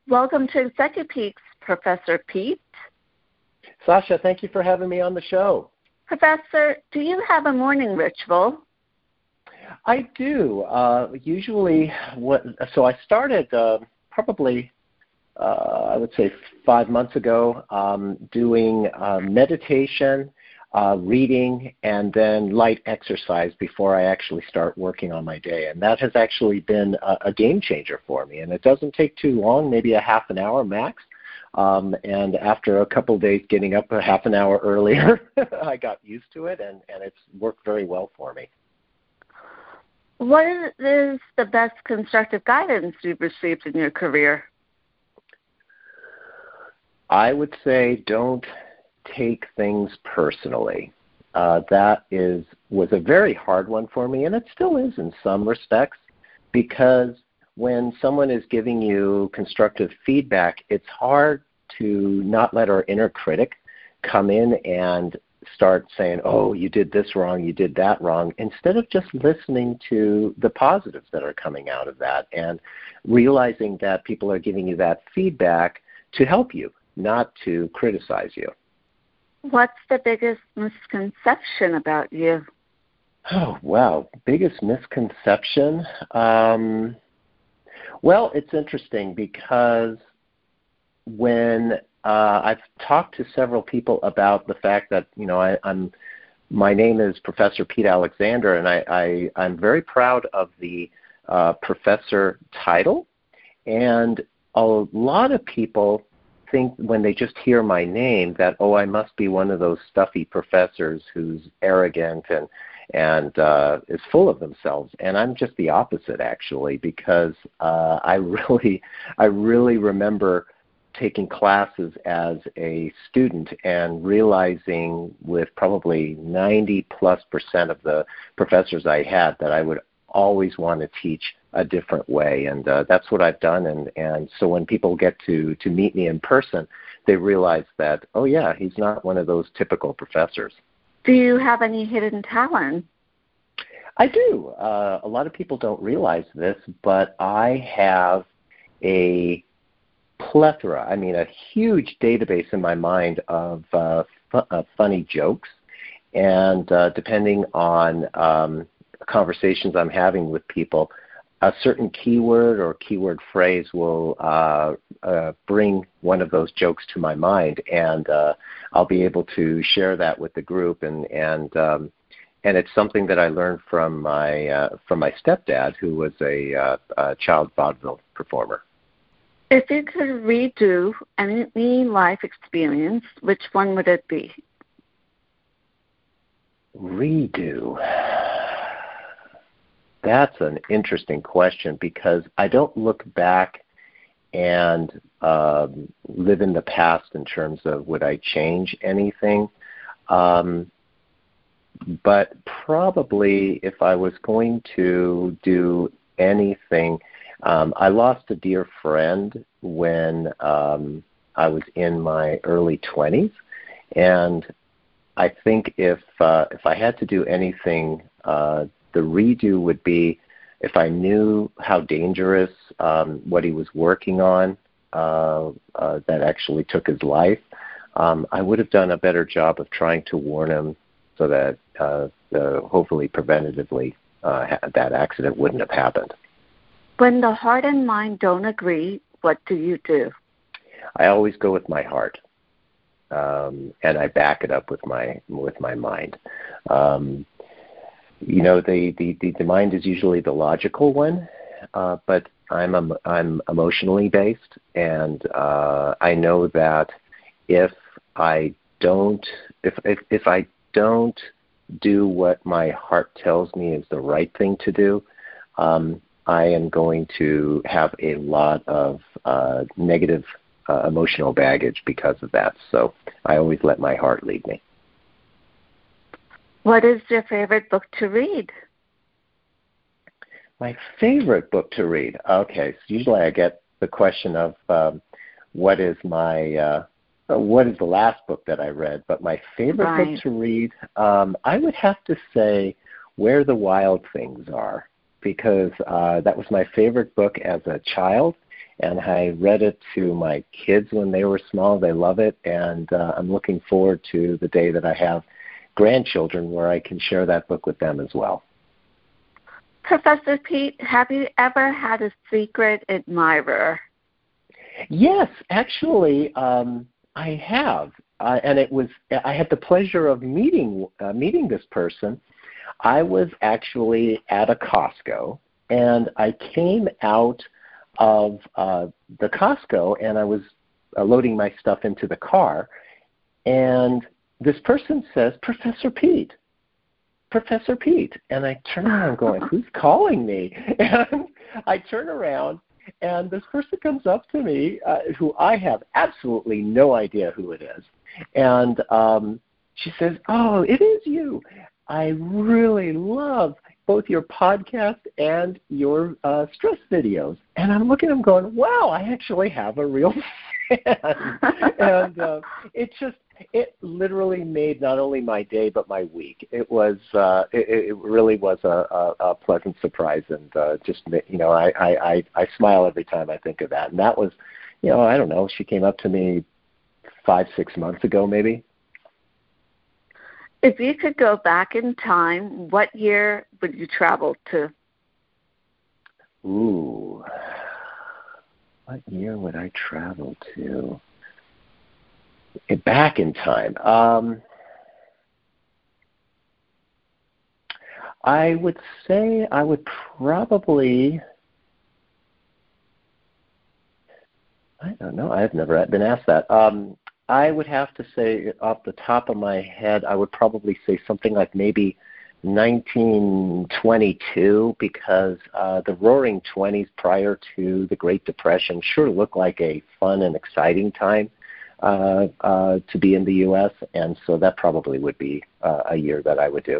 Welcome to ExecuPeaks, Professor Pete. Sasha, thank you for having me on the show. Professor, do you have a morning ritual? I do. So I started probably, I would say 5 months ago, doing meditation, reading, and then light exercise before I actually start working on my day. And that has actually been a game changer for me. And it doesn't take too long, maybe a half an hour max. And after a couple of days getting up a half an hour earlier, I got used to it, and it's worked very well for me. What is the best constructive guidance you've received in your career? I would say don't take things personally. That was a very hard one for me, and it still is in some respects, because when someone is giving you constructive feedback, it's hard to not let our inner critic come in and start saying, oh, you did this wrong, you did that wrong, instead of just listening to the positives that are coming out of that and realizing that people are giving you that feedback to help you, not to criticize you. What's the biggest misconception about you? Oh, wow. Biggest misconception? Well, it's interesting because when I've talked to several people about the fact that, my name is Professor Pete Alexander, and I'm very proud of the professor title. And a lot of people think when they just hear my name that, I must be one of those stuffy professors who's arrogant and is full of themselves. And I'm just the opposite, actually, because I really remember taking classes as a student and realizing with probably 90+% of the professors I had that I would always want to teach a different way, and that's what I've done. And so when people get to meet me in person, they realize that, oh yeah, he's not one of those typical professors. Do you have any hidden talent? I do. A lot of people don't realize this, but I have a plethora, a huge database in my mind of funny jokes, and depending on conversations I'm having with people, a certain keyword or keyword phrase will bring one of those jokes to my mind, and I'll be able to share that with the group, and it's something that I learned from my stepdad, who was a child vaudeville performer. If you could redo any life experience, which one would it be? Redo. That's an interesting question, because I don't look back and live in the past in terms of would I change anything. But probably if I was going to do anything, I lost a dear friend when I was in my early 20s, and I think if I had to do anything, the redo would be if I knew how dangerous what he was working on that actually took his life, I would have done a better job of trying to warn him so that hopefully preventatively that accident wouldn't have happened. When the heart and mind don't agree, what do you do? I always go with my heart, and I back it up with my mind. The mind is usually the logical one, but I'm emotionally based, and I know that if I don't do what my heart tells me is the right thing to do, I am going to have a lot of negative emotional baggage because of that. So I always let my heart lead me. What is your favorite book to read? My favorite book to read? Okay, so usually I get the question of what is the last book that I read, but my favorite book to read, I would have to say Where the Wild Things Are, because that was my favorite book as a child, and I read it to my kids when they were small. They love it, and I'm looking forward to the day that I have grandchildren where I can share that book with them as well. Professor Pete, have you ever had a secret admirer? Yes, actually, I have, and I had the pleasure of meeting this person. I was actually at a Costco, and I came out of the Costco, and I was loading my stuff into the car, and this person says, Professor Pete. And I turn around going, who's calling me? And I turn around, and this person comes up to me, who I have absolutely no idea who it is. And she says, oh, it is you. I really love both your podcast and your stress videos. And I'm looking at him going, wow, I actually have a real fan. And it literally made not only my day but my week. It was it really was a pleasant surprise, and I smile every time I think of that. And that was, I don't know, she came up to me 5-6 months ago maybe. If you could go back in time, what year would you travel to? Ooh, what year would I travel to? Back in time. I would say I would probably, I don't know, I've never been asked that. I would have to say off the top of my head, I would probably say something like maybe 1922, because the Roaring 20s prior to the Great Depression sure looked like a fun and exciting time to be in the U.S., and so that probably would be a year that I would do.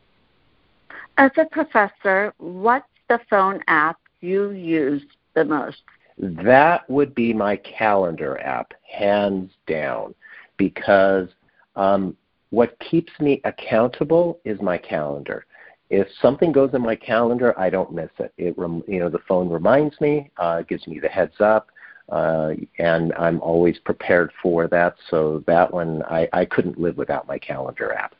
As a professor, what's the phone app you use the most? That would be my calendar app, hands down, because what keeps me accountable is my calendar. If something goes in my calendar, I don't miss it. The phone reminds me, gives me the heads up, and I'm always prepared for that. So that one, I couldn't live without my calendar app.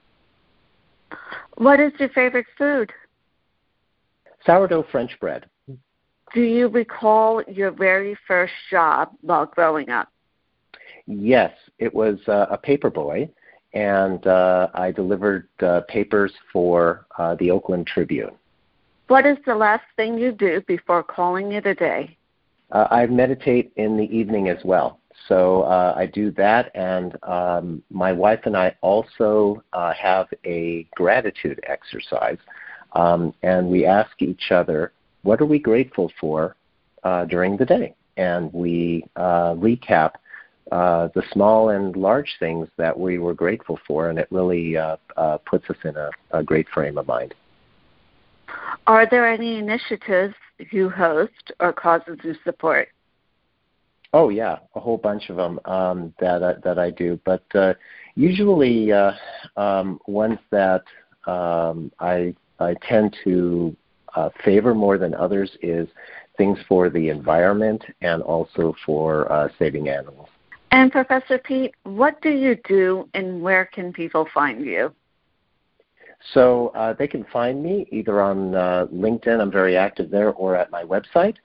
What is your favorite food? Sourdough French bread. Do you recall your very first job while growing up? Yes, it was a paper boy, and I delivered papers for the Oakland Tribune. What is the last thing you do before calling it a day? I meditate in the evening as well. So I do that, and my wife and I also have a gratitude exercise, and we ask each other, what are we grateful for during the day? And we recap the small and large things that we were grateful for, and it really puts us in a great frame of mind. Are there any initiatives you host or causes you support? Oh, yeah, a whole bunch of them that I do. But usually ones that I tend to favor more than others is things for the environment and also for saving animals. And Professor Pete, what do you do and where can people find you? So they can find me either on LinkedIn, I'm very active there, or at my website,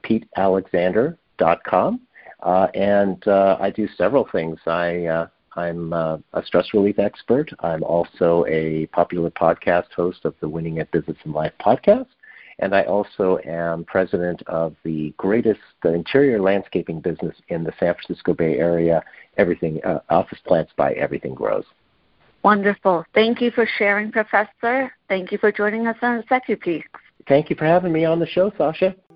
PeteAlexander.com. And I do several things. I'm a stress relief expert. I'm also a popular podcast host of the Winning at Business and Life podcast. And I also am president of the greatest interior landscaping business in the San Francisco Bay Area, Everything Office Plants by Everything Grows. Wonderful. Thank you for sharing, Professor. Thank you for joining us on SecuPeaks. Thank you for having me on the show, Sasha.